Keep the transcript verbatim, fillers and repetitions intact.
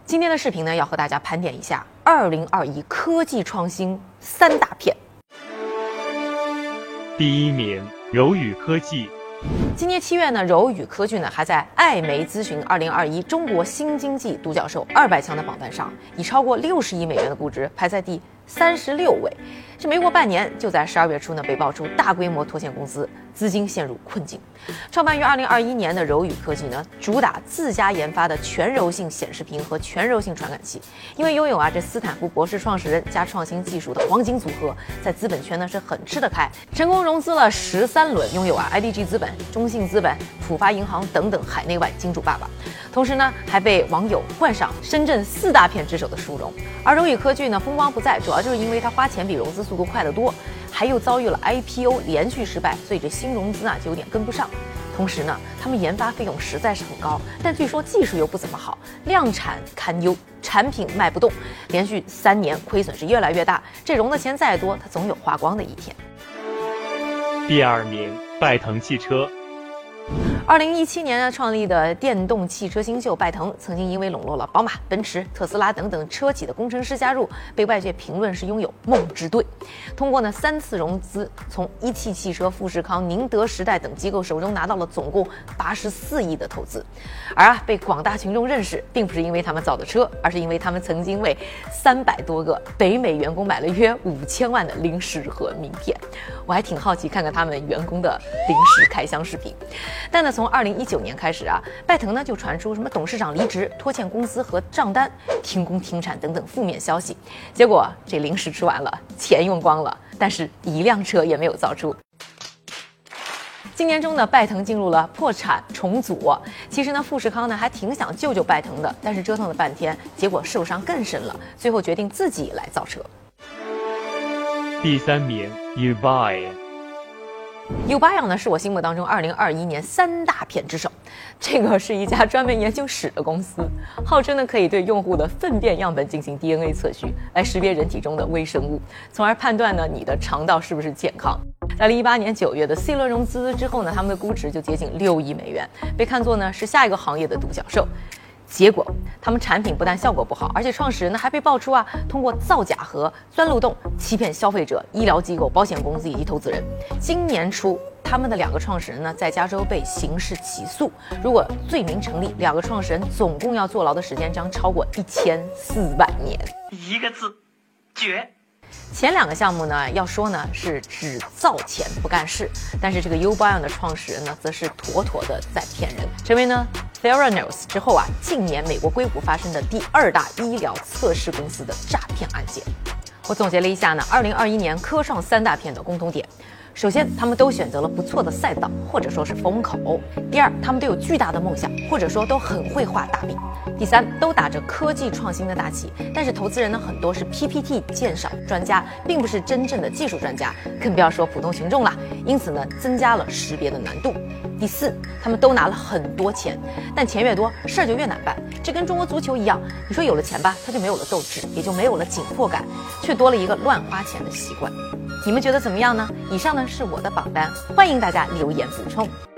今天的视频呢，要和大家盘点一下二零二一科技创新三大片。 第一名，柔宇科技。 今年七月呢，柔宇科技呢还在艾媒咨询二零二一中国新经济独角兽二百强的榜单上，以超过六十亿美元的估值排在第三十六位。这没过半年，就在十二月初呢被爆出大规模拖欠工资，资金陷入困境。创办于二零二一年的柔宇科技呢，主打自家研发的全柔性显示屏和全柔性传感器。因为拥有啊这斯坦福博士创始人加创新技术的黄金组合，在资本圈呢是很吃得开，成功融资了十三轮，拥有啊 I D G 资本、中信资本、浦发银行等等海内外金主爸爸。同时呢，还被网友冠上深圳四大片之首的殊荣。而柔宇科技呢风光不再，主要就是因为它花钱比融资速度快得多，还又遭遇了 I P O 连续失败，所以这新融资啊就有点跟不上。同时呢，他们研发费用实在是很高，但据说技术又不怎么好，量产堪忧，产品卖不动，连续三年亏损是越来越大。这融的钱再多，它总有花光的一天。 第二名，拜腾汽车。 二零一七年呢创立的电动汽车新秀拜腾，曾经因为笼络了宝马、奔驰、特斯拉等等车企的工程师加入，被外界评论是拥有梦之队。通过呢三次融资，从一汽汽车、富士康、宁德时代等机构手中拿到了总共八十四亿的投资。而啊被广大群众认识，并不是因为他们造的车，而是因为他们曾经为三百多个北美员工买了约五千万的零食和名片。我还挺好奇看看他们员工的零食开箱视频。但呢，从二零一九年开始啊，拜腾呢就传出什么董事长离职、拖欠工资和账单、停工停产等等负面消息。结果这零食吃完了，钱用光了，但是一辆车也没有造出。今年中呢，拜腾进入了破产重组。其实呢，富士康呢还挺想救救拜腾的，但是折腾了半天，结果受伤更深了，最后决定自己来造车。 第三名 ，Ubion。Ubion 呢是我心目当中二零二一年三大片之首，这个是一家专门研究屎的公司，号称呢可以对用户的粪便样本进行 D N A 测序，来识别人体中的微生物，从而判断呢你的肠道是不是健康。二零一八年九月的 C 轮融资之后呢，他们的估值就接近六亿美元，被看作呢是下一个行业的独角兽。结果他们产品不但效果不好，而且创始人呢还被爆出啊通过造假和钻漏洞欺骗消费者、医疗机构、保险公司以及投资人。今年初他们的两个创始人呢在加州被刑事起诉，如果罪名成立，两个创始人总共要坐牢的时间将超过一千四百年。 一个字，绝。 前两个项目呢，要说呢是只造钱不干事，但是这个 Ubion 的创始人呢，则是妥妥的在骗人，成为呢 Theranos 之后啊，近年美国硅谷发生的第二大医疗测试公司的诈骗案件。我总结了一下呢，二零二一年科创三大片的共同点。首先，他们都选择了不错的赛道，或者说是风口。第二，他们都有巨大的梦想，或者说都很会画大饼。第三，都打着科技创新的大旗，但是投资人呢，很多是 P P T 鉴赏专家，并不是真正的技术专家，更不要说普通群众了。因此呢，增加了识别的难度。第四，他们都拿了很多钱，但钱越多，事儿就越难办。这跟中国足球一样，你说有了钱吧，他就没有了斗志，也就没有了紧迫感，却多了一个乱花钱的习惯。你们觉得怎么样呢？以上呢是我的榜单，欢迎大家留言补充。